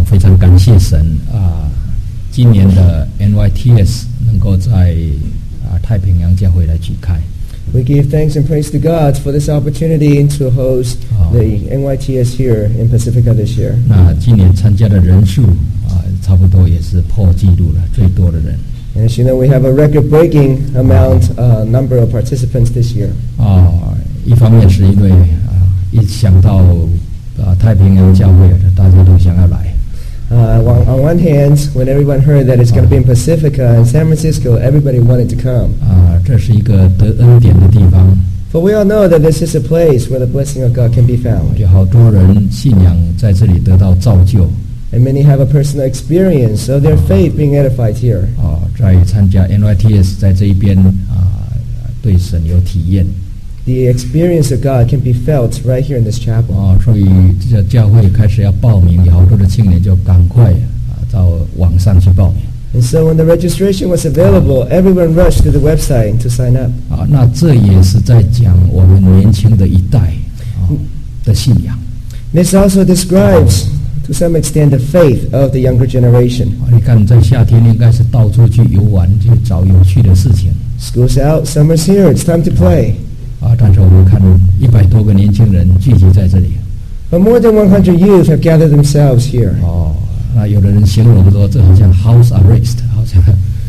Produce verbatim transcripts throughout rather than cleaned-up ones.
非常感谢神啊，今年的 N Y T S 能够在啊太平洋教会来举开。 We give thanks and praise to God for this opportunity to host the N Y T S here in Pacifica this year. 那今年参加的人数啊，差不多也是破纪录了，最多的人。 And as you know, we have a record-breaking amount, uh, number of participants this year. 啊，一方面是因为啊，一想到啊太平洋教会，大家都想要来。 Uh, on, on one hand, when everyone heard that it's going to be in Pacifica and San Francisco, everybody wanted to come. 啊，这是一个得恩典的地方。 For we all know that this is a place where the blessing of God can be found. 有好多人信仰在这里得到造就。 And many have a personal experience of their faith being edified here. 啊，在参加 N Y T S 在这一边啊，对神有体验。 The experience of God can be felt right here in this chapel. 啊，所以这教会开始要报名，有好多的青年就赶快啊到网上去报名。 And so when the registration was available, everyone rushed to the website to sign up. 啊，那这也是在讲我们年轻的一代啊的信仰。 This also describes, to some extent, the faith of the younger generation. 啊，你看在夏天应该是到处去游玩，去找有趣的事情。 School's out, summer's here, it's time to play. 啊，但是我们看一百多个年轻人聚集在这里。 But more than one hundred youth have gathered themselves here. 哦，那有的人形容说，这好像 house arrest， 好像。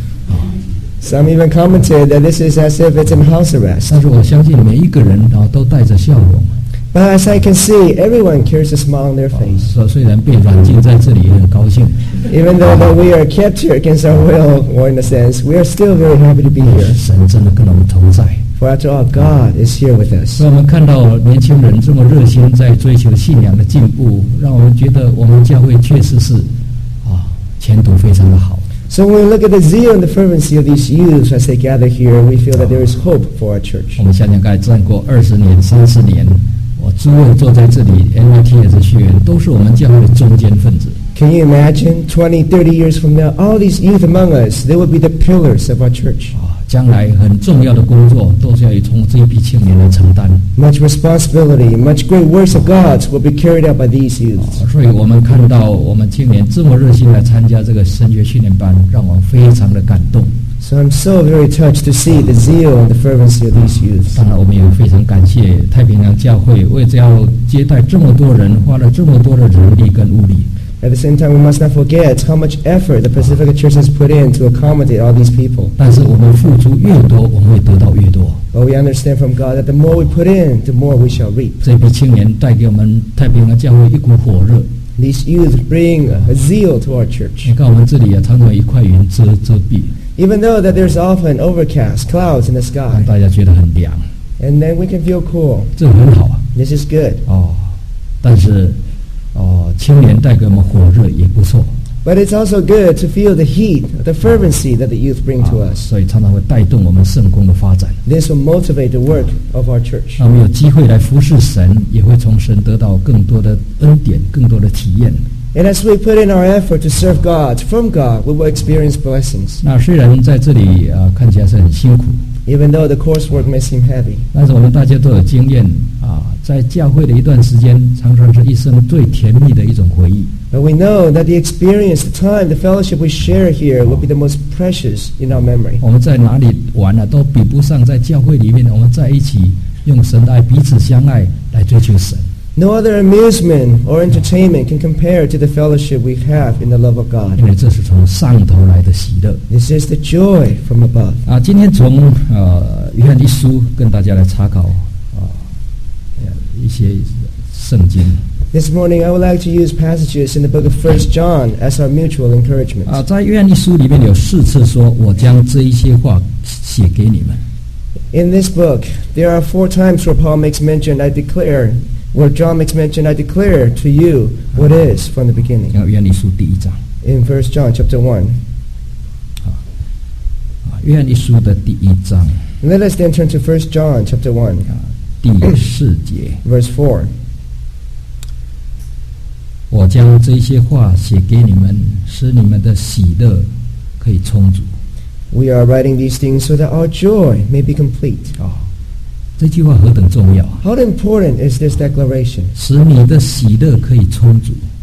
Some even commented that this is as if it's in house arrest. 但是我相信每一个人啊都带着笑容。 But as I can see, everyone carries a smile on their face. 说虽然被软禁在这里，也很高兴。 Even though that we are kept here against our will, or in a sense, we are still very happy to be here. 神真的跟我们同在。 For after all, God is here with us. 所以我们看到年轻人这么热心在追求信仰的进步，让我们觉得我们教会确实是啊前途非常的好。 So when we look at the zeal and the fervency of these youths as they gather here, we feel that there is hope for our church. 我们想想看，战过二十年、三十年，我诸位坐在这里 N Y T S 学员都是我们教会的中坚分子。 Can you imagine twenty, thirty years from now, all these youth among us, they will be the pillars of our church. 啊，将来很重要的工作都是要从这一批青年来承担。 Much responsibility, much great works of God will be carried out by these youths. 所以我们看到我们青年这么热心来参加这个神学训练班，让我们非常的感动。 So I'm so very touched to see the zeal and the fervency of these youths. 当然，我们也非常感谢太平洋教会为这要接待这么多人，花了这么多的人力跟物力。 At the same time, we must not forget how much effort the Pacifica Church has put in to accommodate all these people. 但是我们付出越多，我们会得到越多。 But we understand from God that the more we put in, the more we shall reap. 这批青年带给我们太平洋教会一股火热。 These youth bring a zeal to our church. 你看我们这里也常常有一块云遮遮蔽。 Even though that there's often overcast, clouds in the 让 sky, 大家觉得很凉， and then we can feel cool. 这很好啊。 This is good. 哦，但是哦，青年带给我们火热也不错。 But it's also good to feel the heat, the fervency that the youth bring to 啊 us. 所以常常会带动我们圣工的发展。 This will motivate the work of our church. 让我们有机会来服侍神，也会从神得到更多的恩典、更多的体验。 And as we put in our effort to serve God, from God, we will experience blessings. 那虽然在这里啊、呃、看起来是很辛苦， Even though the coursework may seem heavy. 但是我们大家都有经验啊，在教会的一段时间，常常是一生最甜蜜的一种回忆。 But we know that the experience, the time, the fellowship we share here will be the most precious in our memory. 我们在哪里玩啊，都比不上在教会里面我们在一起用神的爱彼此相爱来追求神。 No other amusement or entertainment can compare to the fellowship we have in the love of God. 因为这是从上头来的喜乐。 This is the joy from above. 啊，今天从呃约翰一书跟大家来查考啊、呃、一些圣经。 This morning I would like to use passages in the book of First John as our mutual encouragement. 啊，在约翰一书里面有四次说，我将这一些话写给你们。 In this book, there are four times where Paul makes mention, I declare, where John makes mention, I declare to you what is from the beginning. 像约翰一书第一章。 In First John chapter one. 啊，约翰一书的第一章。 And let us then turn to First John chapter one. 啊，第四节。 Verse four. 我将这些话写给你们，使你们的喜乐可以充足。 We are writing these things so that our joy may be complete. 啊，这句话何等重要啊！ How important is this declaration? 使你的喜乐可以充足。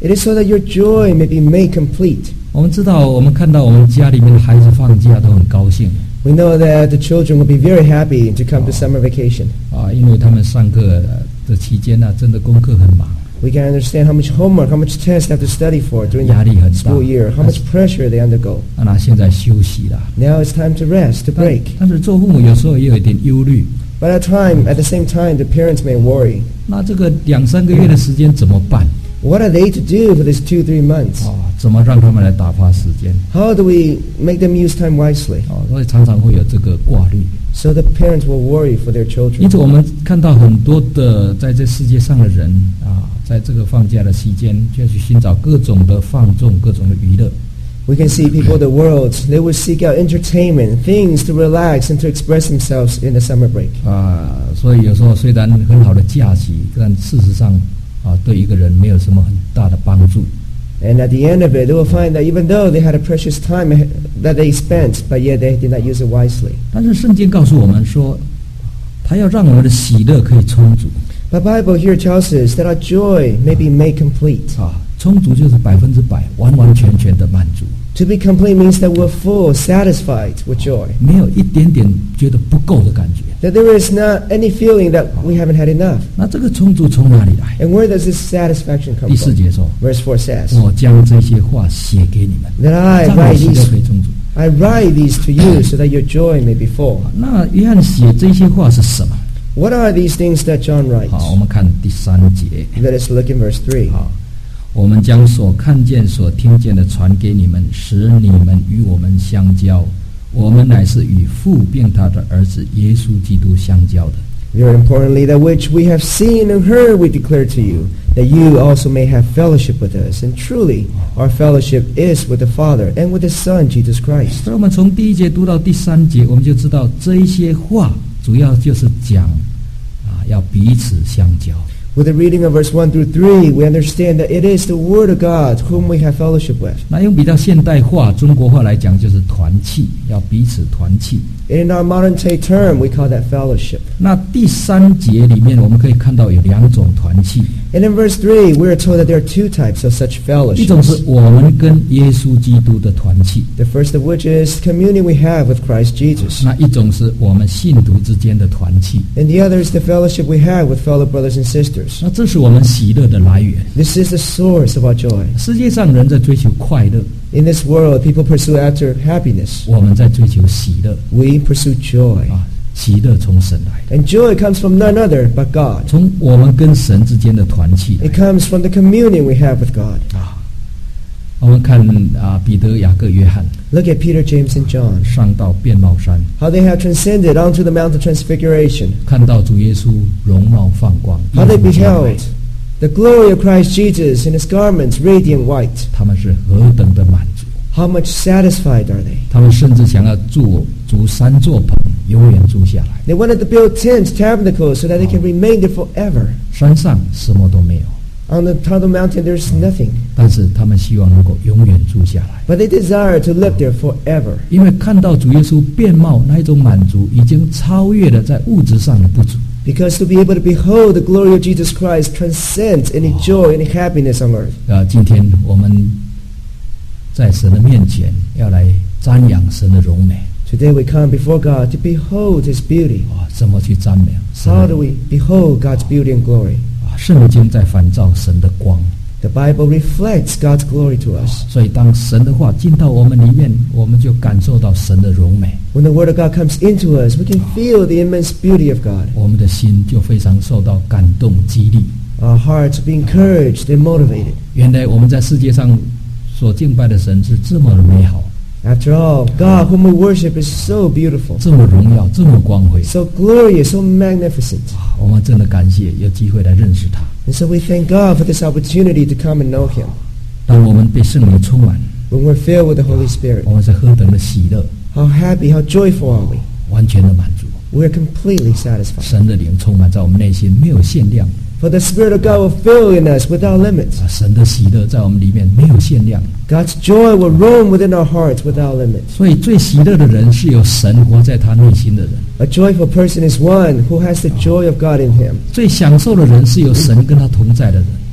It is so that your joy may be made complete. 我们知道，我们看到我们家里面的孩子放假都很高兴 We know that the children will be very happy to come to summer vacation. 啊，因为他们上课的期间呢、啊，真的功课很忙， We can understand how much homework, how much tests they have to study for during 压力很 the 大。 school year, how much pressure they undergo. 啊，那现在休息了。 Now it's time to rest, to 但 break. 但是做父母有时候也有一点忧虑， But at time, at the same time, the parents may worry. 那这个两三个月的时间怎么办？ What are they to do for these two, three months? 啊，怎么让他们来打发时间？ How do we make them use time wisely? 啊，所以常常会有这个挂虑。 So the parents will worry for their 因 children. 此，我们看到很多的在这世界上的人啊，在这个放假的期间，就要去寻找各种的放纵、各种的娱乐。 We can see people of the world, they will seek out entertainment, things to relax and to express themselves in the summer break. 啊，所以有时候虽然很好的假期，但事实上啊，对一个人没有什么很大的帮助。 And at the end of it, they will find that even though they had a precious time that they spent, but yet they did not use it wisely. 但是圣经告诉我们说，他要让我们的喜乐可以充足 The Bible here tells us that our joy may be made complete. 啊，充足就是百分之百、完完全全的满足， To be complete means that we're full, satisfied with joy. 没有一点点觉得不够的感觉。 That there is not any feeling that we haven't had enough. 那这个充足从哪里来？ And where does this satisfaction come 第四 from? 节说， Verse four says, 我将这些话写给你们， That I 让你 write 喜乐 these, 可以充足。 I write these to you so that your joy may be full. 那约翰写这些话是什么？ What are these things that John 好，我 writes? 们看第三节。 Let us look in verse three. 好，我们将所看见、所听见的传给你们，使你们与我们相交。我们乃是与父并他的儿子耶稣基督相交的。 Very importantly, that which we have seen and heard we declare to you, that you also may have fellowship with us. And truly, our fellowship is with the Father and with His Son, Jesus Christ. 所以我们从第一节读到第三节，我们就知道这一些话主要就是讲啊，要彼此相交。 With the reading of verse one through three, we understand that it is the Word of God whom we have fellowship with. 那用比较现代化、中国话来讲，就是团契，要彼此团契。 In our modern day term, we call that fellowship. 那第三节里面，我们可以看到有两种团契， And in verse three, we are told that there are two types of such 一种是 fellowships. 我们跟耶稣基督的团契， The first of which is communion we have with Christ Jesus. 那一种是我们信徒之间的团契。 And the other is the fellowship we have with fellow brothers and sisters. 那这是我们喜乐的来源。 This is the source of our joy. 世界上人在追求快乐， In this world, people pursue after happiness. 我们在追求喜乐 We pursue joy. 啊，喜乐从神来的， And joy comes from none other but God. 从我们跟神之间的团契来 It comes from the communion we have with God. 啊。我们看啊，彼得、雅各、约翰 Look at Peter, James, and John. 上到变貌山， How they have transcended onto the Mount of Transfiguration. 看到主耶稣容貌放光， How they 衣服洁白 beheld the glory of Christ Jesus in His garments radiant white. 他们是何等的满足。 How much satisfied are they? 他们甚至想要筑筑三座棚，永远住下来。 They wanted to build tents, tabernacles, so that they can remain there forever. 山上什么都没有， On the top of the mountain, there's nothing. 但是他们希望能够永远住下来， But they desire to live there forever. 因为看到主耶稣变貌那一种满足，已经超越了在物质上的不足。 Because to be able to behold the glory of Jesus Christ transcends any joy, any happiness on earth. 啊，今天我们在神的面前要来瞻仰神的荣美 Today we come before God to behold His beauty. 啊，怎么去瞻仰神 How 的 do we behold God's beauty and glory? 啊？圣经在反照神的光， The Bible reflects God's glory to us. 所以当神的话进到我们里面，我们就感受到神的荣美， When the Word of God comes into us, we can feel the immense beauty of God. 我们的心就非常受到感动激励。 Our hearts be encouraged and motivated. 原来我们在世界上所敬拜的神是这么的美好， After all, God whom we worship is so beautiful, 这么荣耀，这么光辉 so glorious, so magnificent. 啊！我们真的感谢有机会来认识他。 And so we thank God for this opportunity to come and know Him. 当我们被圣灵充满， When we're filled with the Holy Spirit, 我们是何等的喜乐， how happy, how joyful are we? 完全的满足。 We're completely satisfied. 神的灵充满在我们内心，没有限量 For the Spirit of God will fill in us without limits. 啊！神的喜乐在我们里面没有限量， God's joy will roam within our hearts without limits. 所以最喜乐的人是有神活在他内心的人， A joyful person is one who has the joy of God in him. 最享受的人是有神跟他同在的人。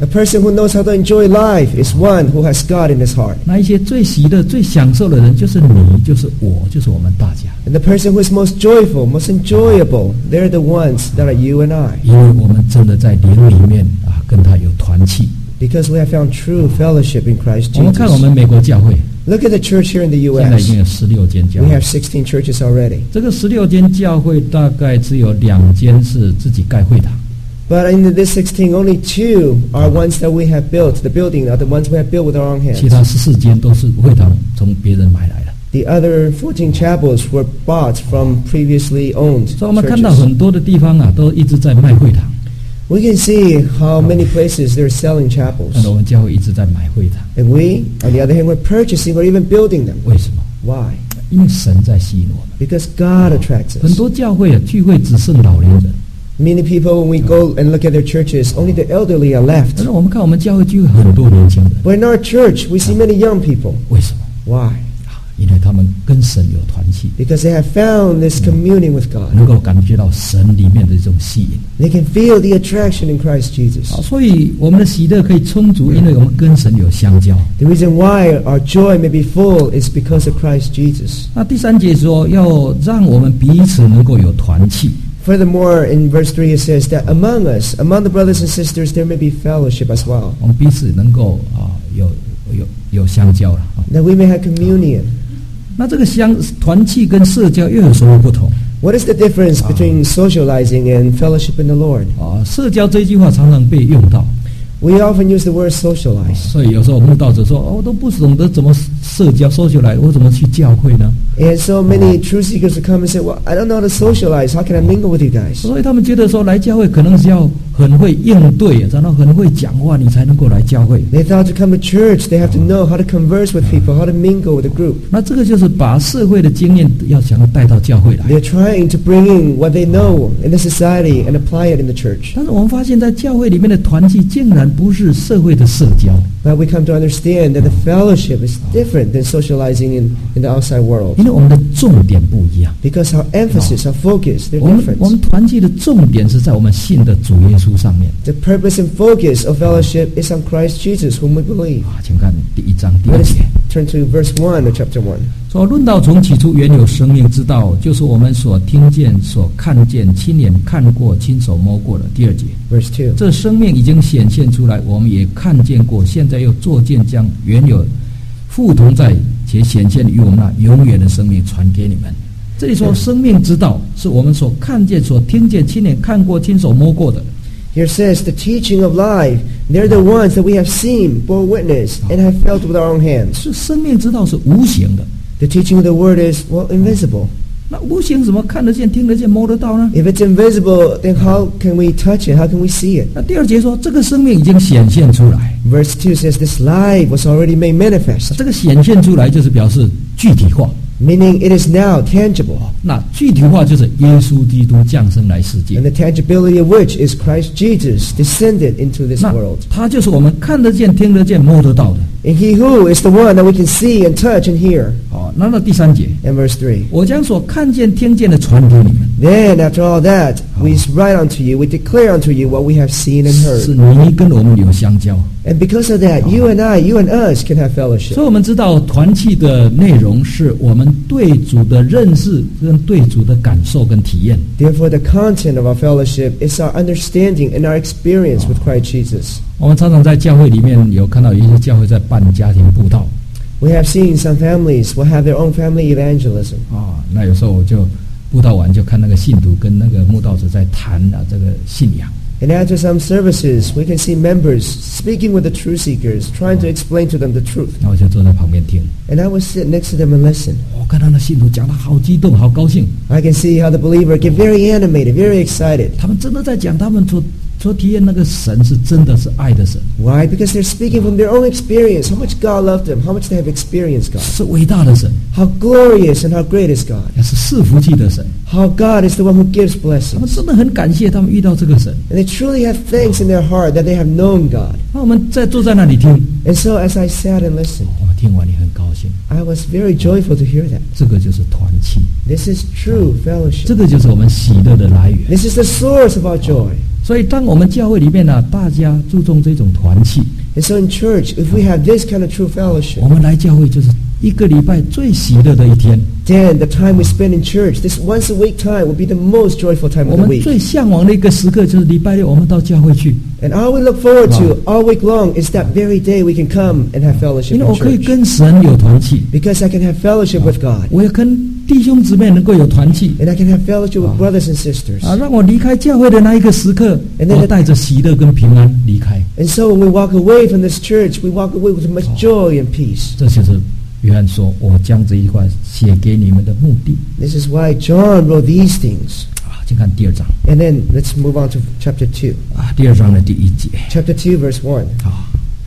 A person who knows how to enjoy life is one who has God in his heart. 那一些最喜乐、最享受的人，就是你，就是我，就是我们大家。 And the person who is most joyful, most enjoyable, they're the ones that are you and I. 因为我们真的在灵里面啊，跟他有团契。 Because we have found true fellowship in Christ 我们看我 Jesus. 们美国教会， Look at the church here in the 现在已 U 经 S. 有十六间教 We 会 have。sixteen churches already. 这个十六间教会大概只有两间是自己盖会堂， But in this sixteen, only two are ones that we have built. The building are the ones we have built with our own 其 hands. 他十四间都是会堂从别人买来的。 The other fourteen chapels were bought from previously owned 所以我们看到 churches. 很多的地方啊，都一直在卖会堂， We can see how many places they're selling 但 chapels. 是我们教会一直在买会堂。 And we, on the other hand, we're purchasing or even building them. 为什么？ Why? 因为神在吸引我们。 Because God attracts 很 us. 多教会啊，聚会只剩老年人。 Many people, when we go and look at their churches, only the elderly are 但 left. 是我们看我们教会聚会很多年轻人， But in our church, we see many young people. 为什么？ Why? 啊，因为他们跟神有团契， Because they have found this communing with God. 能够感觉到神里面的这种吸引。 They can feel the attraction in Christ Jesus. 啊，所以我们的喜乐可以充足，因为我们跟神有相交。 The reason why our joy may be full is because of Christ Jesus. 那第三节说，要让我们彼此能够有团契。 Furthermore, in verse three it says that among us, among the brothers and sisters, there may be fellowship as well. 我们彼此能够啊有有有相交了啊。 That we may have communion. 那这个相团契跟社交又有什么不同 What is the difference between socializing and fellowship in the Lord? 啊？社交这句话常常被用到， We often use the word socialize. 所以有时候慕道者说：“哦，我都不懂得怎么社交，social 我怎么去教会呢 And so many truth seekers will come and say, well, I don't know how to socialize. How can I mingle with you？” guys? 所以他们觉得说来教会可能是要很会应对，然后很会讲话，你才能够来教会。 They thought to come to church, they have to know how to converse with people, how to mingle with a group. 那这个就是把社会的经验要想要带到教会来。 They're trying to bring in what they know in the society and apply it in the church. 但是我们发现，在教会里面的团契竟然不是社会的社交， But we come to understand that the fellowship is different than socializing in, in the outside world. 因为我们的重点不一样。 Because our emphasis, our focus, they're 我们我 different. 们团契的重点是在我们信的主耶稣上面 The purpose and focus of fellowship is on Christ Jesus, whom we believe. 啊。请看第一章第二 Let us 节。 turn to verse one of chapter one. 说论到从起初原有生命之道，就是我们所听见、所看见、亲眼看过、亲手摸过的。第二节， Verse two. 这生命已经显现出来，我们也看见过，现在又作见将原有父同在且显现于我们那永远的生命传给你们。这里说生命之道是我们所看见、所听见、亲眼看过、亲手摸过的。 Here says the teaching of life. They're the ones that we have seen, bore witness, and have felt with our own hands. 是生命之道是无形的， The teaching of the word is, well, invisible. 那无形怎么看得见、听得见、摸得到呢？ If it's invisible, then how can we touch it? How can we see it? 那第二节说这个生命已经显现出来， Verse two says this life was already made manifest, 这个显现出来就是表示具体化。 meaning it is now tangible. 那具体化就是耶稣基督降生来世界 And，the tangibility of which is Christ Jesus descended into this 那 world. 他就是我们看得见、听得见、摸得到的。 And he who is the one that we can see and touch and hear. 好，那到第三节， And verse three. 我将所看见、听见的传给你们， Then after all that, we write unto you, we declare unto you what we have seen and 是 heard. 你跟我们有相交。 And because of that, you and I, you and us can have fellowship. 所以我们知道团契的内容是我们对主的认识跟对主的感受跟体验。 Therefore, the content of our fellowship is our understanding and our experience with Christ Jesus. 我们常常在教会里面有看到有一些教会在办家庭布道 We have seen some families will have their own family evangelism. 啊，那有时候我就布道完就看那个信徒跟那个慕道者在谈啊这个信仰。 And after some services, we can see members speaking with the truth seekers, trying to explain to them the truth. 那我就坐在旁边听， And I would sit next to them and listen. 我看到那信徒讲得好激动，好高兴， I can see how the believer get very animated, very excited. 他们真的在讲他们所所体验那个神是真的是爱的神， Why? Because they're speaking from their own experience, how much God loved them, how much they have experienced God. 是伟大的神， How glorious and how great is God. 也是赐福气的神。 How God is the one who gives 他们 blessings. 真的很感谢他们遇到这个神。 And they truly have thanks in their heart that they have known God. 那我们在坐在那里听， And so as I sat and listened, 我听完你很高兴， I was very joyful to hear that. 这个就是团契， This is true 这 fellowship. 个就是我们喜乐的来源。 This is the source of our joy. 所以当我们教会里面呢，大家注重这种团契， And so in church, if we have this kind of true 我 fellowship, 们来教会就是一个礼拜最喜乐的一天， then the time we spend in church, this once a week time, will be the most joyful time 我 of the 们 week. 最向往的一个时刻就是礼拜六我们到教会去， And all we look forward to all week long is that very day we can come and have fellowship 因为 in 我可以 church. 跟神有团契， Because I can have fellowship with God. 我也跟弟兄姊妹能够有团契 And I can have fellowship with brothers and sisters. 啊，让我离开教会的那一个时刻， And then 我带着喜乐跟平安离开。 And so when we walk away from this church, we walk away with much joy and peace. 这就是约翰说：“我将这一块写给你们的目的。 This is why John wrote these things. ” 啊，请看第二章 And then let's move on to chapter two. 啊，第二章的第一节 Chapter two, verse one. 啊，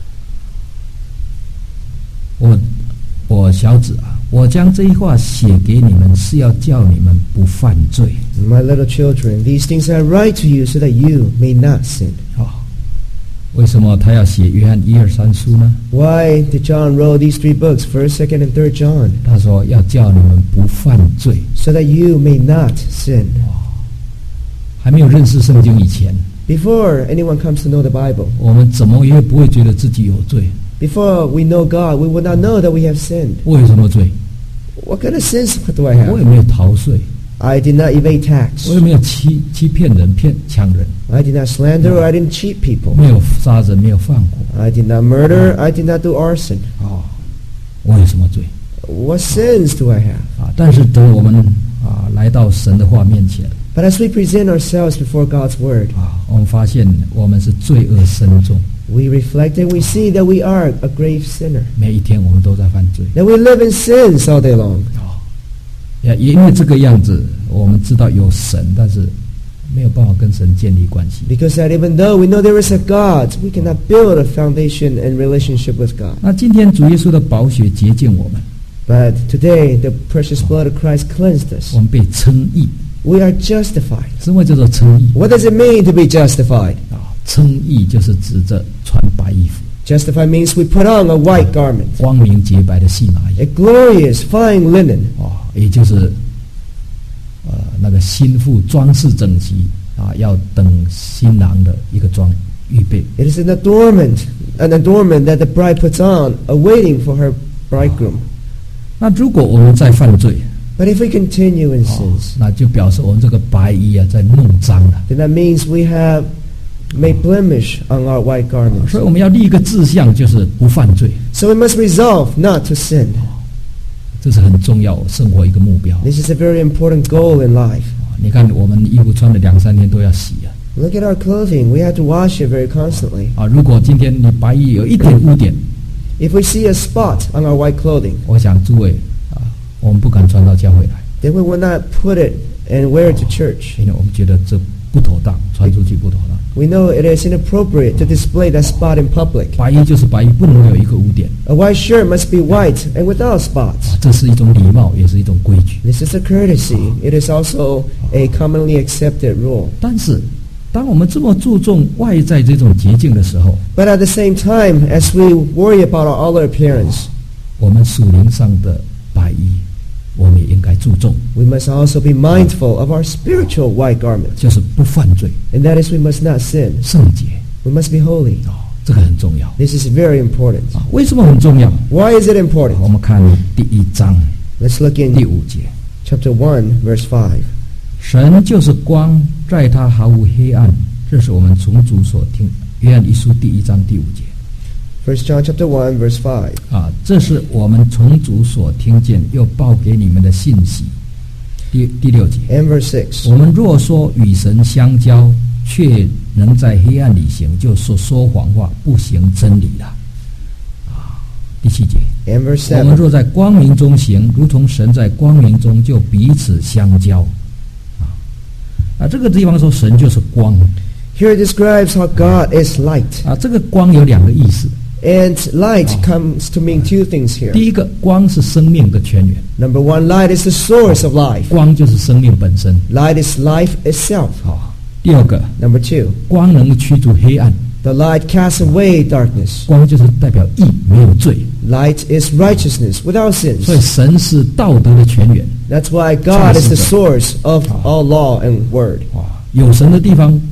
我我小子啊，我将这一话写给你们，是要叫你们不犯罪。 My little children, these things I write to you so that you may not sin. 啊，为什么他要写约翰一二三书呢？ Why did John wrote these three books, first, second, and third John? 他说要叫你们不犯罪。 So that you may not sin. 还没有认识圣经以前， Before anyone comes to know the Bible, 我们怎么也不会觉得自己有罪？ before we know God, we will not know that we have sinned. 我有什么罪？ What kind of sins do I 我 have? 也没有逃税， I did not evade tax. 我也没有欺欺骗人、骗抢人， I did not slander or I didn't cheat people. 没有杀人，没有放火。 I did not murder. I did not do arson. 啊，我有什么罪？ What sins do I have? 啊，但是等我们啊来到神的话面前 But as we present ourselves before God's Word, 啊，我们发现我们是罪恶深重， we reflect and we see that we are a grave sinner. 每一天我们都在犯罪。 That we live in sins all day long. 啊，也也因为这个样子，我们知道有神，但是没有办法跟神建立关系。 Because that even though we know there is a God, we cannot build a foundation and relationship with God. 那今天主耶稣的宝血洁净我们， But today, the precious blood of Christ cleansed us. 我们被称义。 We are justified. 什么叫做称义？ What does it mean to be justified? 啊，称义就是指着穿白衣服， Justified means we put on a white garment, 光明洁白的细麻衣 a glorious fine linen. 啊，也就是呃那个新妇装饰整齐啊，要等新郎的一个装预备。 It is an adornment, an adornment that the bride puts on, awaiting for her bridegroom. 那如果我们在犯罪， But if we continue in 哦 sins, 那就表示我们这个白衣啊在弄脏了。 then that means we have made blemish on our white garments. 所以我们要立一个志向，就是不犯罪， So we must resolve not to sin. 这是很重要生活一个目标。 This is a very important goal in life. 啊你看我们衣服穿了两三天都要洗啊。 Look at our clothing. We have to wash it very constantly. 啊，如果今天你白衣有一点污点， If we see a spot on our white clothing, 我想诸位啊，我们不敢穿到教会来， then we will not put it and wear it to church. 因为我们觉得这不妥当，穿出去不妥当。 We know it is inappropriate to display that spot in public. 白衣就是白衣，不能有一个污点 A white shirt must be white and without 啊 spots. 这是一种礼貌，也是一种规矩。 This is a courtesy. It is also a commonly accepted rule. 但是，当我们这么注重外在这种洁净的时候， But at the same time, as we worry about our outer appearance, 我们属灵上的白衣，我们也应该注重， we must also be mindful of our spiritual white garments. 就是不犯罪、 And that is we must not sin. 圣洁 We must be holy. 哦，这个很重要 This is very important. 啊。为什么很重要？ Why is it important? 我们看第一章 Let's look 第 in 五节。 chapter one, verse five. 神就是光，在他毫无黑暗。这是我们从主所听，约翰一书第一章第五节 First John chapter one, verse five. 啊，这是我们从主所听见又报给你们的信息。第第六节， And verse six. 我们若说与神相交，却能在黑暗里行，就说说谎话，不行真理了。啊，第七节， And verse 我们 seven. 若在光明中行，如同神在光明中，就彼此相交。啊，啊，这个地方说神就是光。 Here it describes how God is light. 啊，这个光有两个意思。 And light comes to mean two things here. 第一个，光是生命的泉源， Number one, light is the source of life. 光就是生命本身。 Light is life itself. 好，第二个， Number two, 光能驱逐黑暗， the light casts away darkness. 光就是代表义，没有罪。 Light is righteousness without 所以 sins. 神是道德的泉源。 That's why God is the source of all law and word. 啊，有神的地方，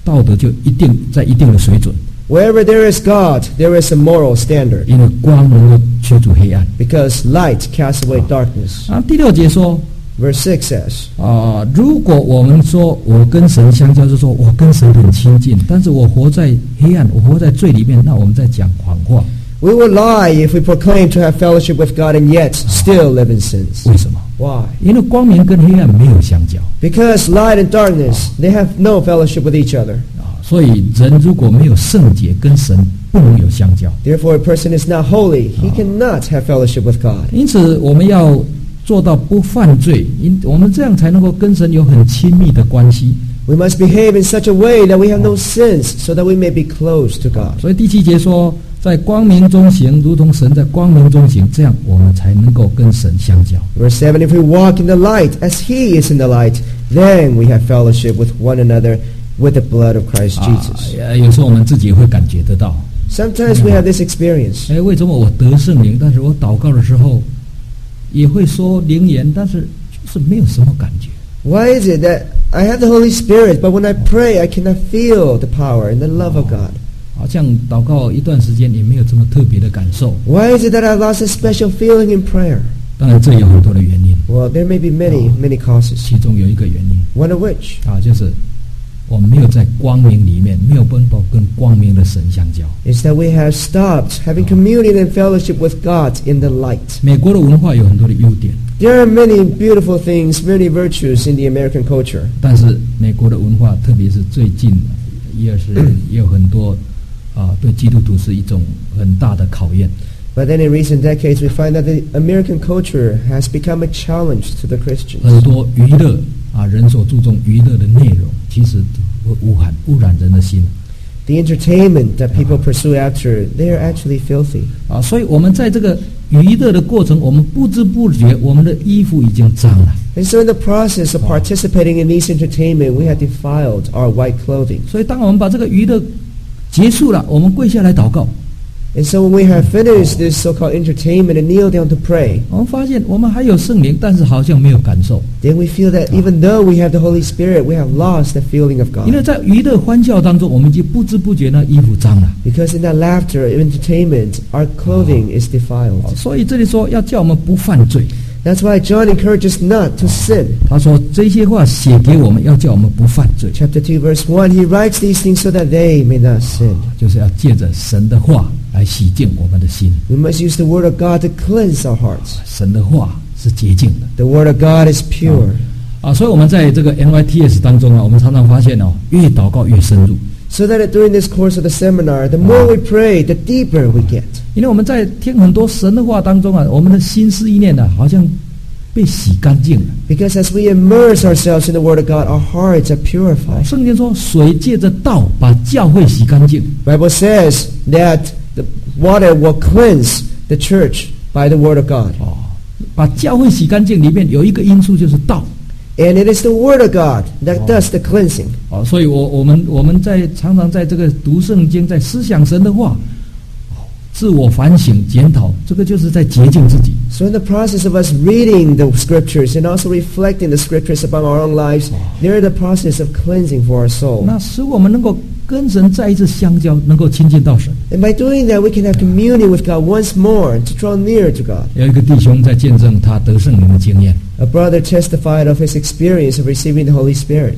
道德就一定在一定的水准。 Wherever there is God, there is a moral standard. 因为光能够驱逐黑暗。 Because light casts away darkness. 啊，第六节说。 Verse six says, 啊、呃，如果我们说我跟神相交，就说我跟神很亲近，但是我活在黑暗，我活在罪里面，那我们在讲谎话。 We will lie if we proclaim to have fellowship with God and yet still live in sins. 为什么？ Why? 因为光明跟黑暗没有相交。 Because light and darkness, they have no fellowship with each other. 啊，所以人如果没有圣洁，跟神不能有相交。 Therefore, a person is not holy. He cannot have fellowship with God. 因此，我们要做到不犯罪，因我们这样才能够跟神有很亲密的关系。 We must behave in such a way that we have no sins, so that we may be close to God. 所以第七节说，在光明中行，如同神在光明中行，这样我们才能够跟神相交。 Verse seven, if we walk in the light as He is in the light, then we have fellowship with one another with the blood of Christ Jesus. 啊，有时候我们自己会感觉得到。 Sometimes we have this experience. 哎，为什么我得圣灵，但是我祷告的时候也会说灵言，但是就是没有什么感觉。 Why is it that I have the Holy Spirit, but when I pray, I cannot feel the power and the love of God? 好像祷告一段时间也没有这么特别的感受。 Why is it that I lost a special feeling in prayer? 当然，这有很多的原因。 Well, there may be many, many causes. 其中有一个原因 One of which 啊，就是我们没有在光明里面，没有奔跑跟光明的神相交。 is that we have stopped having communion and fellowship with God in the light. 美国的文化有很多的优点， There are many beautiful things, many virtues in the American culture. 但是美国的文化，特别是最近一二十年，也有很多啊，对基督徒是一种很大的考验。 But then in recent decades, we find that the American culture has become a challenge to the Christians. 很多娱乐啊，人所注重娱乐的内容，其实会污染污染人的心 The entertainment that people pursue after, they are actually filthy. 啊。所以，我们在这个娱乐的过程，我们不知不觉，我们的衣服已经脏了。 And so in the process of participating in these entertainment, we have defiled our white clothing. 所以，当我们把这个娱乐结束了，我们跪下来祷告， And so when we have finished this so-called entertainment and kneel down to pray, 我们发现我们还有圣灵，但是好像没有感受。 then we feel that even though we have the Holy Spirit, we have lost the feeling of 因为 God. 在娱乐欢笑当中，我们已经不知不觉那衣服脏了。 Because in that laughter, entertainment, our clothing is defiled. 所以这里说要叫我们不犯罪。 That's why John encourages not to sin. 他说这些话写给我们，要叫我们不犯罪， Chapter two, verse one, he writes these things so that they may not sin. 就是要借着神的话来洗净我们的心。 We must use the word of God to cleanse our hearts. 神的话是洁净的 The word of God is pure. 啊，所以我们在这个 N Y T S 当中啊，我们常常发现哦，越祷告越深入， So that during this course of the seminar, the more we pray, the deeper we get. 因为我们在听很多神的话当中啊，我们的心思意念呢、啊，好像被洗干净了。 Because as we immerse ourselves in the word of God, our hearts are purified. 圣经说，水借着道把教会洗干净。 Bible says that the water will cleanse the church by the word of God. 哦，把教会洗干净里面有一个因素就是道。 And it is the word of God that does the cleansing. 哦，所以我我们我们在常常在这个读圣经，在思想神的话，自我反省检讨，这个就是在洁净自己。 So in the process of us reading the scriptures and also reflecting the scriptures upon our own lives, there is the process of cleansing for our soul. 那使我们能够跟神再一次相交，能够亲近到神。 And by doing that, we can have communion with God once more to draw near to God. 有一个弟兄在见证他得圣灵的经验， A brother testified of his experience of receiving the Holy Spirit.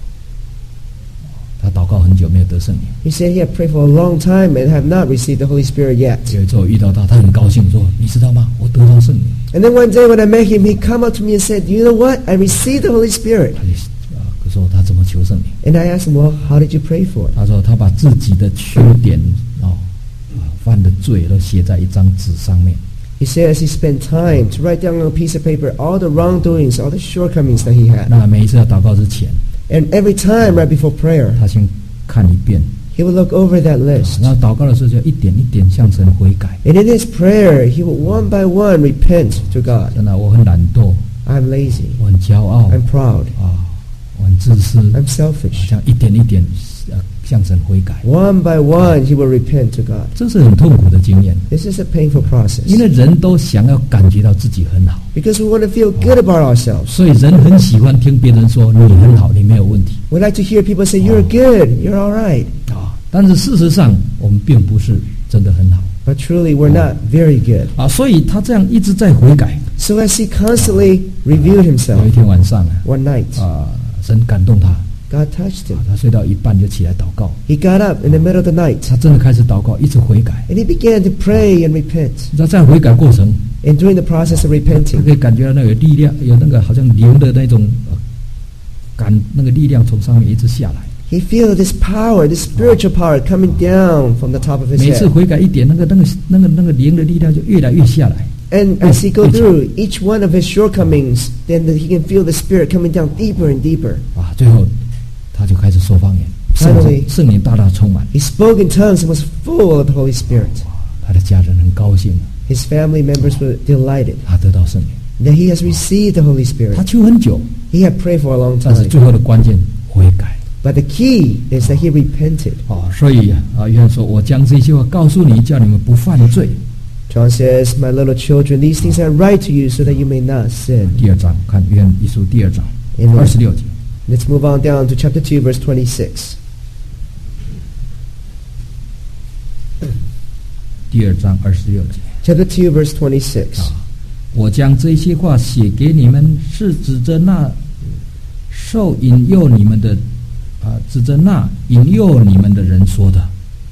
他祷告很久没有得圣灵。 He said he had prayed for a long time and have not received the Holy Spirit yet. 有一次我遇到他，他很高兴说：“你知道吗？我得到圣灵。 And then one day when I met him, he come up to me and said, you know what? I received the Holy Spirit. ” 他就啊，可说他怎么求圣灵？ And I asked him, well, how did you pray for it? 他说他把自己的缺点哦啊犯的罪都写在一张纸上面。 He says he spent time to write down on a piece of paper all the wrongdoings, all the shortcomings that he had. 那每一次要祷告之前， And every time right before prayer, 他先看一遍， he would look over that list. 然后祷告的时候就一点一点向神悔改。 And in his prayer, he would one by one repent to God. 真的，我很懒惰， I'm lazy. 我很骄傲 I'm proud. 啊，我很自私， I'm selfish. 这样一点一点呃向神悔改。 One by one, he will repent to God. 这是很痛苦的经验， This is a painful process. 因为人都想要感觉到自己很好， Because we want to feel good about ourselves. 所以人很喜欢听别人说你很好，你没有问题 We like to hear people say, you're good, you're all right. 啊。但是事实上，我们并不是真的很好 But truly, we're not very good. 啊。所以他这样一直在悔改。 So as he constantly reviewed 有 himself 一天晚上啊， one night, 啊，神感动他，啊， God touched him. 他睡到一半就起来祷告， He got up in the middle of the night 他真的开始祷告，一直悔改。 and he began to pray and repent. 你知道在悔改过程， And during the process of 他 repenting, 可以感觉到那个力量，有那个好像灵的那种呃感，那个力量从上面一直下来。 he felt this power, this spiritual power coming down from the top of his 每次 head. 悔改一点，那个那个那个那个灵的力量就越来越下来。 And as he go through each one of his shortcomings, then he can feel the Spirit coming down deeper and deeper. 啊，最后他就开始说方言，圣 Finally 圣灵大大充满， He spoke in tongues and was full of the Holy Spirit. 他的家人很高兴， His family members were delighted 他得到圣灵。 that he has received the Holy 他 Spirit. 求很久， He had prayed for a long 但是 time. 最后的关键悔改。 But the key is that he repented. 哦，所以啊，约翰说：“我将这些话告诉你，叫你们不犯罪。 John says, My little children, these things I write to you so that you may not sin. ” 第二章，看约翰一书第二章 Amen. 二十六节。 Let's move on down to chapter two, verse twenty-six. 第二章二十六节 Chapter two, verse twenty-six. 啊，我将这些话写给你们，是指着那受引诱你们的啊，指着那引诱你们的人说的。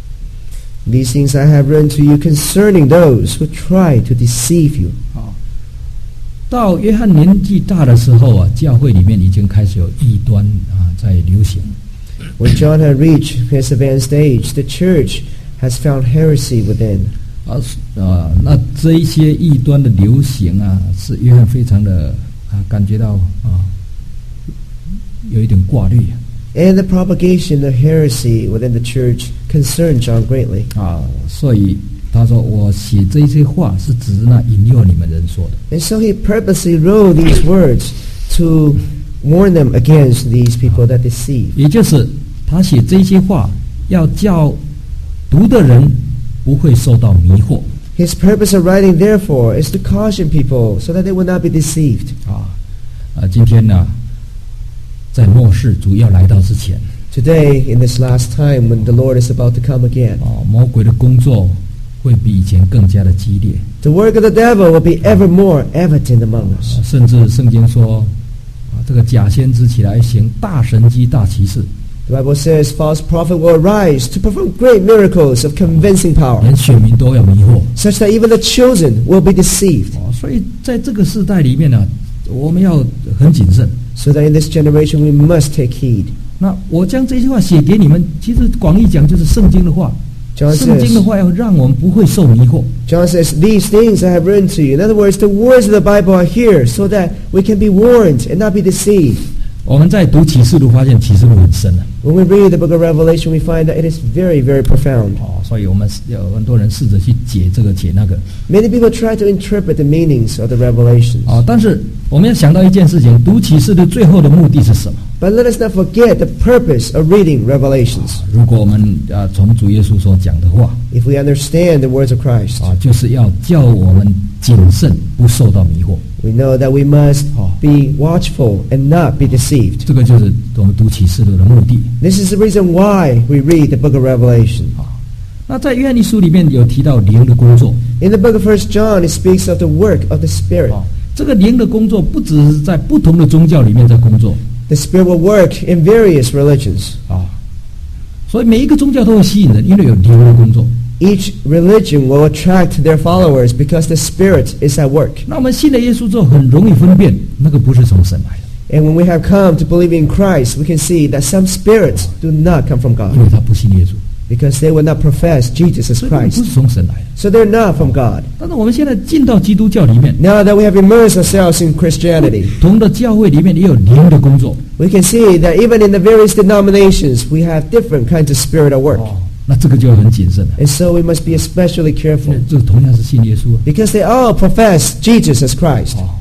These things I have written to you concerning those who try to deceive you. 啊，到约翰年纪大的时候啊，教会里面已经开始有异端啊在流行。 When John had reached his advanced age, the church has found heresy within. 啊啊，那这一些异端的流行啊，是约翰非常的啊感觉到啊有一点挂虑 And the propagation of heresy within the church concerned John greatly. 啊，所以他说我写这些话是指那引诱你们人说的。 And so he purposely wrote these words to warn them against these people that deceive. 也就是他写这些话，要叫读的人不会受到迷惑 His purpose of writing, therefore, is to caution people so that they will not be deceived. 啊啊！今天呢，在末世主要来到之前 Today, in this last time when the Lord is about to come again, 啊，魔鬼的工作会比以前更加的激烈 the work of the devil will be ever more evident among 啊 us. 甚至圣经说啊，这个假先知起来行大神迹、大奇事， The Bible says false prophet will arise to perform great miracles of convincing power, 连选民都要迷惑 such that even the chosen will be deceived. 啊！所以在这个时代里面呢，我们要很谨慎。 So that in this generation we must take heed. 那我将这句话写给你们，其实广义讲就是圣经的话。 John 圣经的 says, 话要让我们不会受迷惑。 John says, these things I have written to you. In other words, the words of the Bible are here so that we can be warned and not be deceived. 我们在读启示录，发现启示录很深啊。 When we read the book of Revelation, we find that it is very, very profound. 哦，所以我们有很多人试着去解这个解那个 Many people try to interpret the meanings of the revelations. 啊、但是我们要想到一件事情：读启示录最后的目的是什么？ But let us not forget the purpose of reading Revelations. 如果我们啊、从主耶稣所讲的话 If we understand the words of Christ, 啊、就是要叫我们谨慎，不受到迷惑。 we know that we must Oh. be watchful and not be deceived. 这个就是我们读启示录的目的 This is the reason why we read the book of Revelation. 啊、那在约翰一书里面有提到灵的工作 In the book of First John, it speaks of the work of the Spirit. 啊、这个灵的工作不只是在不同的宗教里面在工作 The Spirit will work in various religions. 啊、所以每一个宗教都会吸引人，因为有灵的工作。 Each religion will attract their followers because the Spirit is at work. 那我们信了耶稣之后，很容易分辨那个不是从神来的， And when we have come to believe in Christ, we can see that some spirits do not come from 因为 God 他不信耶稣， because they will not profess Jesus as 所以他们不 Christ. 是从神来的。 So they're not from God. 但是我们现在进到基督教里面， Now that we have immersed ourselves in Christianity, 不同的教会里面也有灵的工作。 we can see that even in the various denominations, we have different kinds of spirit at work. 哦，那这个就很谨慎了。 And so we must be especially 因 careful 为这个同样是信耶稣啊。 because they all profess Jesus as Christ. 哦，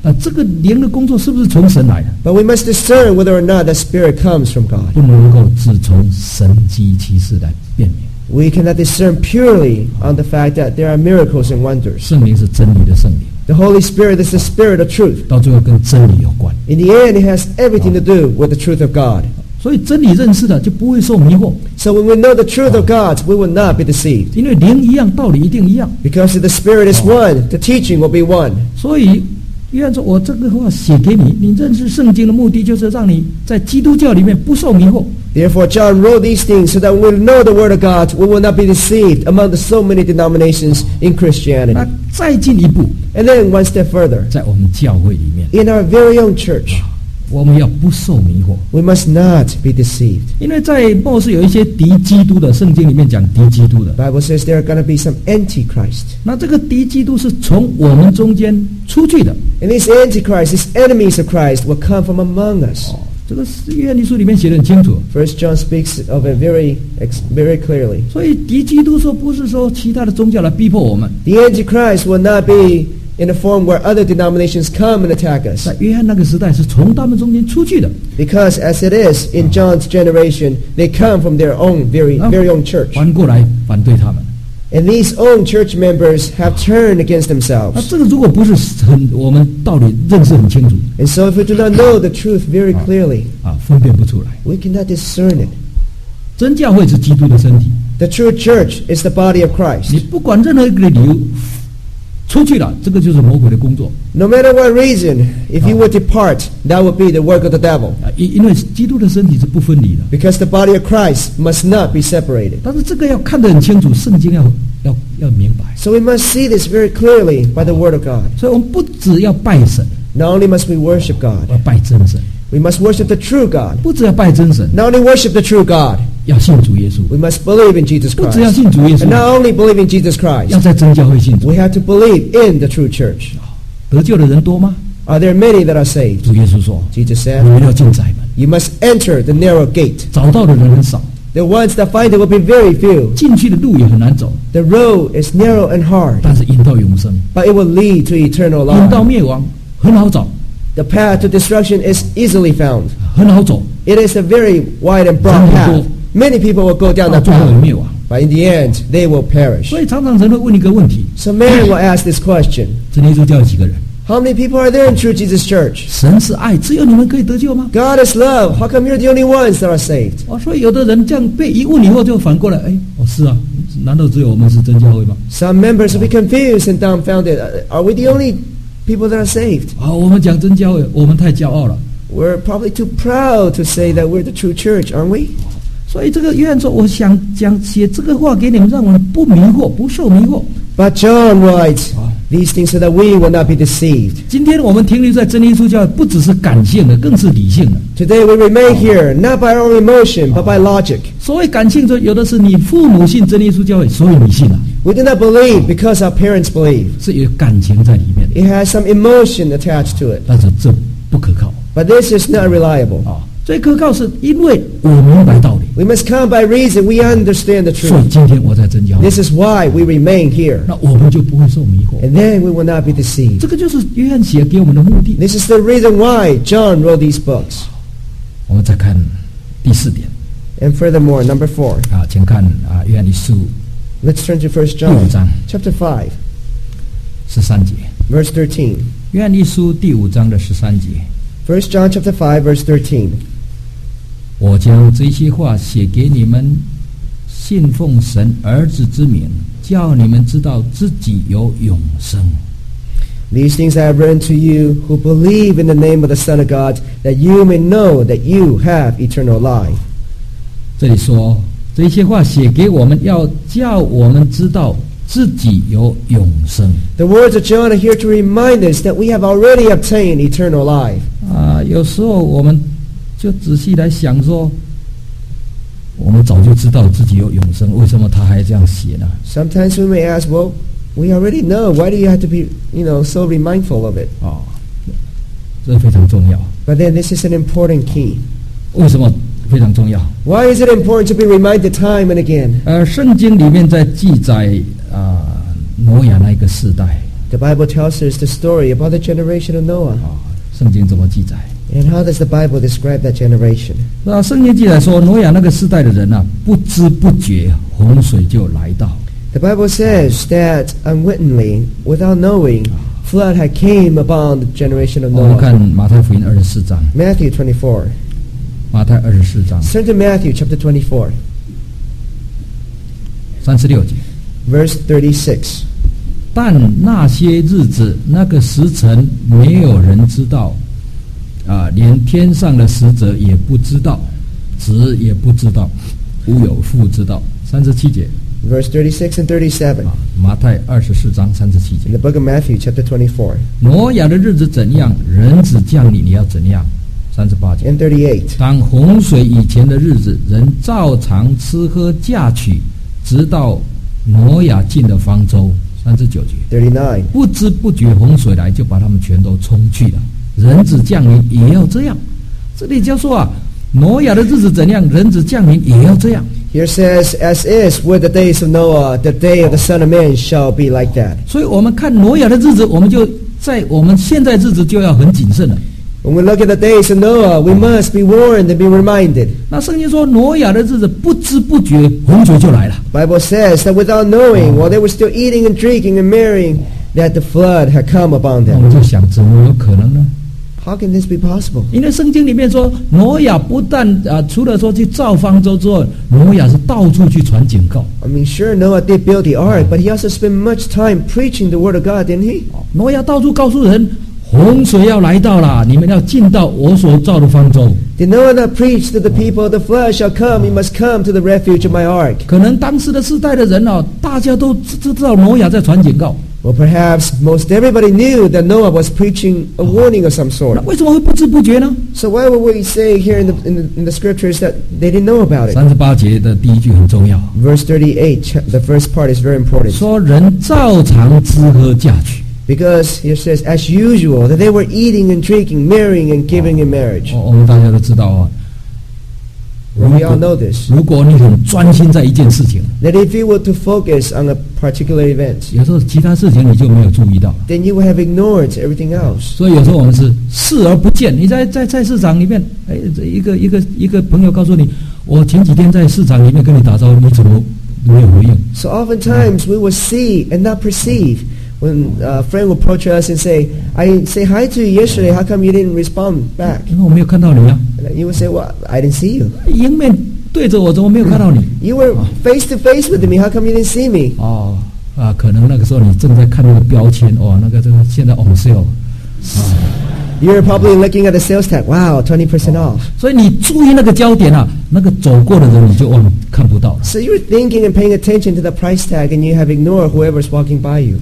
那这个灵的工作是不是从神来的？ But we must discern whether or not that Spirit comes from God. 不能够只从神迹奇事来辨明。 We cannot discern purely on the fact that there are miracles and wonders. 圣灵是真理的圣灵， The Holy Spirit is the Spirit of truth. 到最后跟真理有关。 In the end, it has everything to do with the truth of God. 所以真理认识了就不会受迷惑， So when we know the truth of God, we will not be deceived. 因为灵一样，道理一定一样。 Because if the Spirit is one, the teaching will be one. 所以约翰说：“我这个话写给你，你认识圣经的目的就是让你在基督教里面不受迷惑。 Therefore, John wrote these things so that when we know the Word of God, we will not be deceived among the so many denominations in Christianity. 那再进一步， And then one step further, 在我们教会里面， in our very own church, 我们要不受迷惑， we must not be deceived. 因为在末世有一些敌基督的，圣经里面讲敌基督的。 The Bible says there are going to be some antichrist. 那这个敌基督是从我们中间出去的。 And these antichrists, these enemies of Christ, will come from among us. 这个是约翰一书里面写得很清楚。 First John speaks of it very, ex- very clearly. 所以敌基督说不是说其他的宗教来逼迫我们， The antichrist will not be in a form where other denominations come and attack us. 在约翰那个时代是从他们中间出去的， Because as it is in John's generation, they come from their own very, very own church. 反过来反对他们。 And these own church members have turned against 那 themselves. 这个如果不是很我们道理认识很清楚 And so if we do not know the truth very clearly, 啊，分辨不出来。 we cannot discern it. 真教会是基督的身体， The true church is the body of 你 Christ. 不管任何一个理由出去了，这个就是魔鬼的工作 No matter what reason, if you would depart, that would be the work of the devil. 啊，因因为基督的身体是不分离的。 Because the body of Christ must not be separated. 但是这个要看得很清楚，圣经要要要明白。 So we must see this very clearly by the Word of God. 所以我们不只要拜神， Not only must we worship God, 要拜真神； we must worship the true God. 不只要拜真神， Not only worship the true God, 要信主耶稣； we must believe in Jesus 不只要 Christ. 信主耶 And 稣， not only believe in Jesus 要 Christ, 在真教会信主。 we have to believe in the true church. 得救的人多吗？ Are there many that are saved? 主耶稣说： Jesus 你 said, 们要进窄门， you must enter the narrow gate. 找到的人很少， The ones that find it will be very few. 进去的路也很难走， The road is narrow and hard, 但是引到永生， but it will lead to eternal 引到 life. 灭亡很好找， The path to destruction is easily found. 很好走， It is a very wide and broad path. Many people will go down 到 that 最后也 path, 灭亡。 but in the end, they will perish. 所以常常人会问一个问题： So many will ask this question: 真耶稣教有几个人？ How many people are there in True Jesus Church? 神是爱，只有你们可以得救吗？ God is love. How come you're the only ones that are saved? 哦，所以有的人这样被一问以后，就反过来，哎，哦是啊，难道只有我们是真教会吗？ Some members will be confused and dumbfounded. Uh, Are we the only people that are saved? 啊、我们讲真教会，我们太骄傲了。 We're probably too proud to say that we're the true church, aren't we? 所以这个约翰说，我想讲写这个话给你们，让我们不迷惑，不受迷惑。 But John writes these things so that we will not be deceived. 今天我们停留在真耶稣教会，不只是感性的，更是理性的。 Today we remain here, not by our own emotion, but by logic. 所谓感性，就有的是你父母信真耶稣教会，所以你信了， We do not believe because our parents believe. 是有感情在里面的。 It has some emotion attached to it. 但是这不可靠 But this is not reliable. 啊！最可靠是因为我明白道理， We must come by reason we understand the 所以 truth. 今天我在真教会， This is why we remain here. 那我们就不会受迷惑。 And then we will not be deceived. 这个就是约翰写给我们的目的。 This is the reason why John wrote these books. 我们再看第四点 And furthermore, number four, 啊，请看啊，约翰一书 let's turn to First 第五 John, 章 chapter five, 十三节。 verse thirteen. 约翰一书第五章的十三节， First John chapter five, verse thirteen. 我将这些话写给你们，信奉神儿子之名，叫你们知道自己有永生。 These things I have written to you who believe in the name of the Son of God, that you may know that you have eternal life. 这里说这些话写给我们，要叫我们知道自己有永生。 The words of John are here to remind us that we have already obtained eternal life. 啊，有时候我们就仔细来想说，我们早就知道自己有永生，为什么他还这样写呢？ Sometimes we may ask, well, we already know. Why do you have to be, you know, so mindful of it? 啊，这非常重要。 But then this is an important key. 为什么非常重要？ Why is it important to be reminded time and again? 呃，圣经里面在记载啊、挪亚那一个世代， The Bible tells us the story about the generation of Noah. 啊，圣经怎么记载？ And how does the Bible describe that generation? 那圣经记载说，挪亚那个时代的人啊，不知不觉洪水就来到。 The Bible says that unwittingly, without knowing, flood had came upon the generation of 我们看 Noah. 马太福音二十四章， Matthew twenty-four. 马太二十四章 Turn to Matthew chapter twenty-four, 三十六节。 verse thirty-six. 但那些日子，那个时辰，没有人知道，啊，连天上的使者也不知道，子也不知道，无有父知道。三十七节， Verse thirty-six and thirty-seven. 啊，马太二十四章三十七节 In。the book of Matthew chapter twenty-four 挪亚的日子怎样，人子降临也要怎样。三十八节。 and thirty-eight. 当洪水以前的日子，人照常吃喝嫁娶，直到挪亚进了方舟。三十九节。 thirty-nine. 不知不觉洪水来，就把他们全都冲去了。人子降临也要这样。这里就说啊，挪亚的日子怎样，人子降临也要这样。 Here says, as is with the days of Noah, the day of the Son of Man shall be like that. 所以我们看挪亚的日子，我们就在我们现在日子就要很谨慎了。 When we look at the days of Noah, we must be warned and be reminded. 那圣经说，挪亚的日子不知不觉洪水就来了。 Bible says that without knowing, while they were still eating and drinking and marrying, that the flood had come upon 那我们 them. 就想，怎么有可能呢？ How can this be possible? 因为圣经里面说，挪亚不但啊，除了说去造方舟之后，挪亚是到处去传警告。 I mean, sure, Noah did build the ark, but he also spent much time preaching the word of God, didn't he? 挪亚到处告诉人，洪水要来到了，你们要进到我所造的方舟。 Did Noah not preach to the people, the flood shall come, you must come to the refuge of my ark? 可能当时的世代的人哦，大家都知知道挪亚在传警告， Well, perhaps most everybody knew that Noah was preaching a warning of some 那 sort. 为什么会不知不觉呢？ So why would we say here in the, in the, in the scriptures that they didn't know about it? 三十八节的第一句很重要， Verse thirty-eight, ch- the first part is very important. 说人照常吃喝嫁娶。 Because it says, as usual, that they were eating and drinking, marrying and giving in marriage. 我我们大家都知道啊， Well, we all know this. 如果你很专心在一件事情， That if you were to focus on a particular event, 有时候其他事情你就没有注意到。 then you would have ignored everything else. 所以有时候我们是视而不见。你在在菜市场里面，哎，这一个一个一个朋友告诉你，我前几天在市场里面跟你打招呼，你怎么没有回应？ So oftentimes we will see and not perceive. When a friend will approach us and say, I say hi to you yesterday, how come you didn't respond back? 因为我没有看到你啊， And you will say, well, I didn't see you. 迎面对着我，怎么没有看到你？ You were face to face with me, how come you didn't see me? 哦啊，可能那个时候你正在看那个标签哦，那个这个现在 on sale 啊， You're probably looking at the sales tag. Wow, twenty percent off. 所以你注意那个焦点啊，那个走过的人你就忘看不到了。 So you're thinking and paying attention to the price tag and you have ignored whoever's walking by you.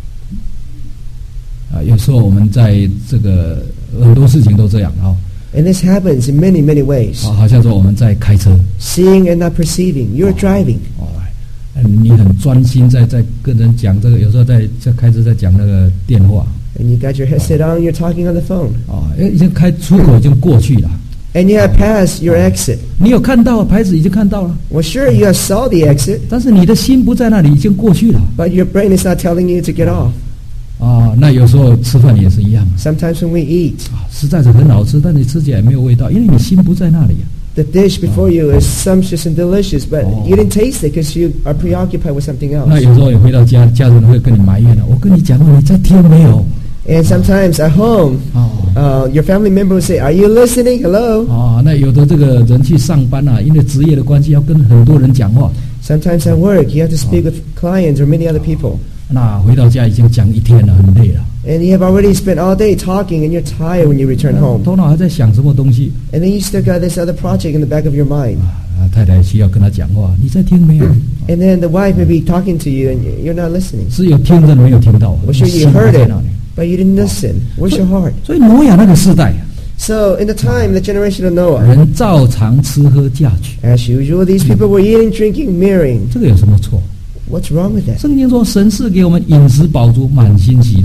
啊，有时候我们在这个很多事情都这样啊， And this happens in many, many ways. 啊，好像说我们在开车。 Seeing and not perceiving. You're driving. 哦，嗯你很专心在在跟人讲这个，有时候在在开始在讲那个电话 And you got your headset on, you're talking on the phone. 啊，因为已经开出口已经过去了， And you have passed your exit. 你有看到牌子已经看到了， Well, sure, you have saw the exit, 但是你的心不在那里，已经过去了 but your brain is not telling you to get off. 啊。那有时候吃饭也是一样 Sometimes when we eat, 啊，实在是很好吃，但你吃起来没有味道，因为你心不在那里。 the dish before you is sumptuous and delicious, but you didn't taste it because you are preoccupied with something 那 else. 有时候也回到家，家人会跟你埋怨了，我跟你讲过，你在听没有？ And sometimes at home, 啊 uh, your family member will say, are you listening? Hello? 啊，那有的这个人去上班啊，因为职业的关系要跟很多人讲话， Sometimes at work, you have to speak with clients or many other people. 那回到家已经讲一天了，很累了。 And you have already spent all day talking and you're tired when you return home. 头脑还在想什么东西 And then you still got this other project in the back of your mind. 啊？太太需要跟他讲话，你在听没有？ And then the wife may be talking to you and you're not listening. 是有听着没有听到？ Well, sure, you 心不 heard 在 it, 那里。 but you didn't listen. Where's your heart? 所以挪亚那个时代， So in the time, the generation of Noah, 人照常吃喝嫁娶， as usual, these people were eating, drinking, marrying. 这个有什么错？ What's wrong with that? 圣经说，神是给我们饮食饱足，满心喜乐。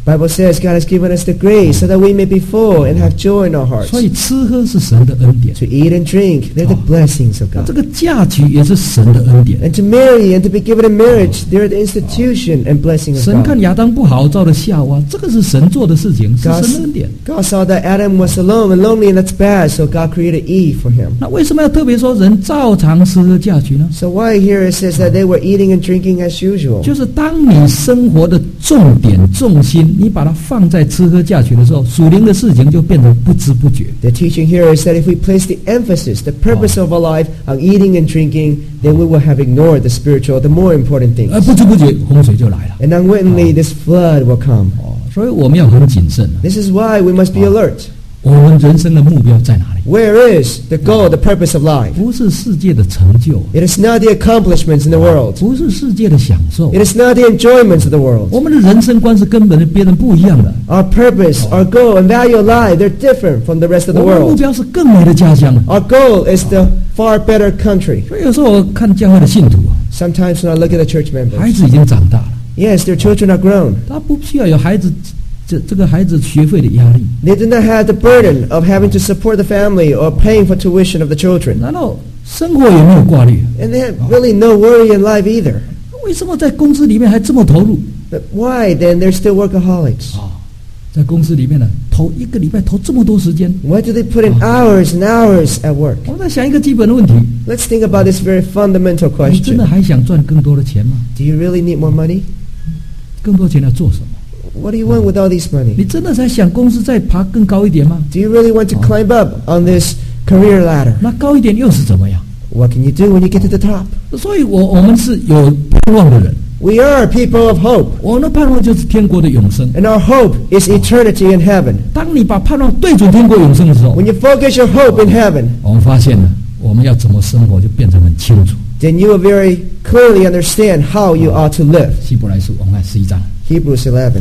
Bible says God has given us the grace so that we may be full and have joy in our hearts. 所以吃喝是神的恩典， To eat and drink, they're the blessings of 那这 God. 个嫁娶也是神的恩典。 And to marry and to be given in marriage, they're the institution and blessing of 神看 God. 亚当不好，造了夏娃，这个是神做的事情，是神 God, 的恩典。 God saw that Adam was alone and lonely, and that's bad, so God created Eve for him. 那为什么要特别说人照常吃喝嫁娶呢？ So why here it says that they were eating and drinking as usual? 就是当你生活的重点重心，你把它放在吃喝嫁娶的时候，属灵的事情就变成不知不觉。 The teaching here is that if we place the emphasis, the purpose of our life on eating and drinking, then we will have ignored the spiritual, the more important 而 things. 不知不觉洪水就来了。 And unwittingly, this flood will come. 哦，所以我们要很谨慎。 This is why we must be alert. 我们人生的目标在哪里？ Where is the goal, the purpose of life? 不是世界的成就， It is not the accomplishments in the world. 不是世界的享受。 It is not the enjoyments of the world. 我们的人生观是根本跟别人不一样的。 Our purpose, our goal, and value of life, they're different from the rest of the 我们的目 world. 标是更美的家乡。 Our goal is the far better country. 所以有时候我看教会的信徒， Sometimes when I look at the church 孩 members, 子已经长大了， yes, their children are grown. 他不需要有孩子这这个孩子学费的压力。 They do not have the burden of having to support the family or paying for tuition of the children. 难道生活也没有挂虑？ And they have really no worry in life either. 为什么在公司里面还这么投入？ But why then they're still workaholics? 啊，在公司里面呢，投一个礼拜投这么多时间。 Why do they put in hours and hours at work? 我们在想一个基本的问题： Let's think about this very fundamental 你真的 question. 还想赚更多的钱吗？ Do you really need more money? 更多钱要做什么？ What do you want with all this 你 money? 真的在想公司再爬更高一点吗？ Do you really want to climb up on this career ladder? 那高一点又是怎么样？ What can you do when you get to the top? 所以我我们是有盼望的人， We are people of hope, 我们的盼望就是天国的永生。 and our hope is eternity in heaven. 当你把盼望对准天国永生的时候， When you focus your hope in heaven, 我们发现呢，我们要怎么生活就变成很清楚。 then you will very clearly understand how you ought to live. 希伯来书，我们看十一章 Hebrews eleven.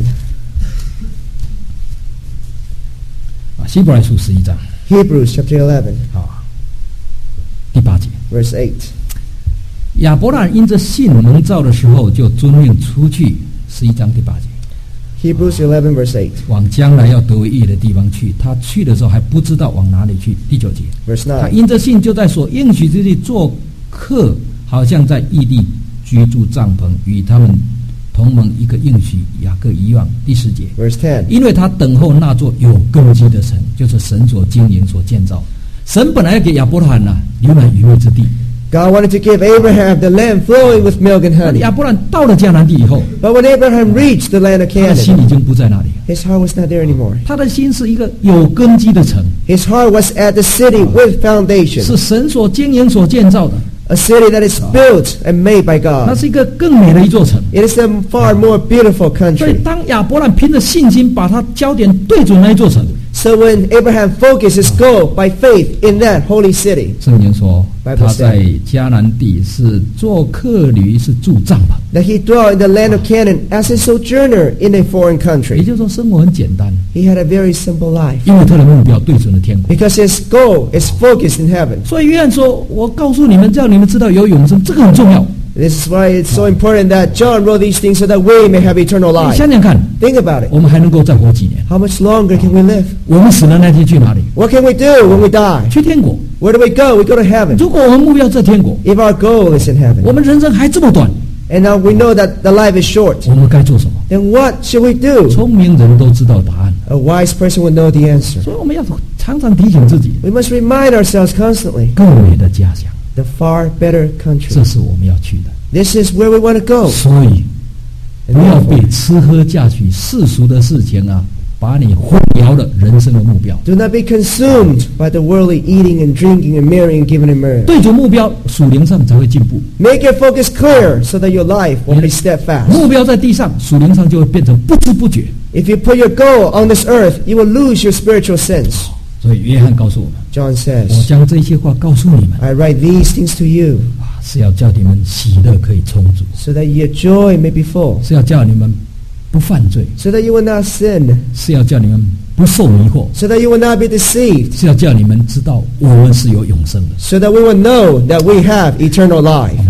啊，希伯来书十一章 Hebrews chapter eleven, 啊，第八节。 verse eight. 亚伯兰因着信蒙召的时候，就遵命出去。十一章第八节， Hebrews eleven, verse eight. 往将来要得为业的地方去。他去的时候还不知道往哪里去。第九节， Verse 他 nine. 因着信就在所应许之地做客，好像在异地居住帐篷，与他们同盟一个应许雅各一样。第十节， Verse ten. 因为他等候那座有根基的城，就是神所经营所建造。神本来要给亚伯拉罕呐、流奶与蜜之地， God wanted to give Abraham the land flowing with milk and 那 honey. 亚伯兰到了迦南地以后， But when Abraham reached the land of 他的心 Canaan, 已经不在那里了。 his heart was not there anymore. 他的心是一个有根基的城， His heart was at the city with 是 foundation, 神所经营所建造的， a city that is built and made by 那 God. 是一个更美的一座城。 It is a far more beautiful 所以 country. 当亚伯兰凭着信心把他焦点对准那一座城， So when Abraham focused his goal by faith in that holy city, 圣经说 Bible 他在迦南地是做客旅，是住帐篷， that he dwelt in the land of Canaan as a sojourner in a foreign 也 country. 就是说生活很简单， He had a very simple life 因为他的目标对准了天国。 because his goal is focused in heaven. 所以约翰说：“我告诉你们，让你们知道有永生，这个很重要。 This is why it's so important that John wrote these things so that we may have eternal 你 life. 想想看， Think about it. 我们还能够再活几年？ How much longer can we live? 我们死了那天去哪里？ What can we do when we die? 去天国。 Where do we go? We go to heaven. 如果我们目标在天国， If our goal is in 我 heaven, 们人生还这么短， and now we know that the life is short, 我们该做什么？ then what should we do? 聪明人都知道答案， A wise person would know the answer. 所以我们要常常提醒自己， We must remind ourselves constantly, 更美的家乡， the far better 这 country. 是我们要去的。 This is where we want to go. 所以 And 不要 therefore, 被吃喝嫁娶世俗的事情啊，把你混淆了人生的目标。 do not be consumed by the worldly eating and drinking and marrying and giving in marriage. 对准目标，属灵上才会进步。 Make your focus clear so that your life will be steadfast. 目标在地上，属灵上就会变成不知不觉。 If you put your goal on this earth, you will lose your spiritual sense. 所以约翰告诉我们， John 我 says, 将这些话告诉你们， I write these things to you 啊，是要叫你们喜乐可以充足， so that your joy may be full, 是要叫你们不犯罪， so that you will not sin, 是要叫你们不受迷惑， so that you will not be deceived, 是要叫你们知道我们是有永生的。 so that we will know that we have eternal life.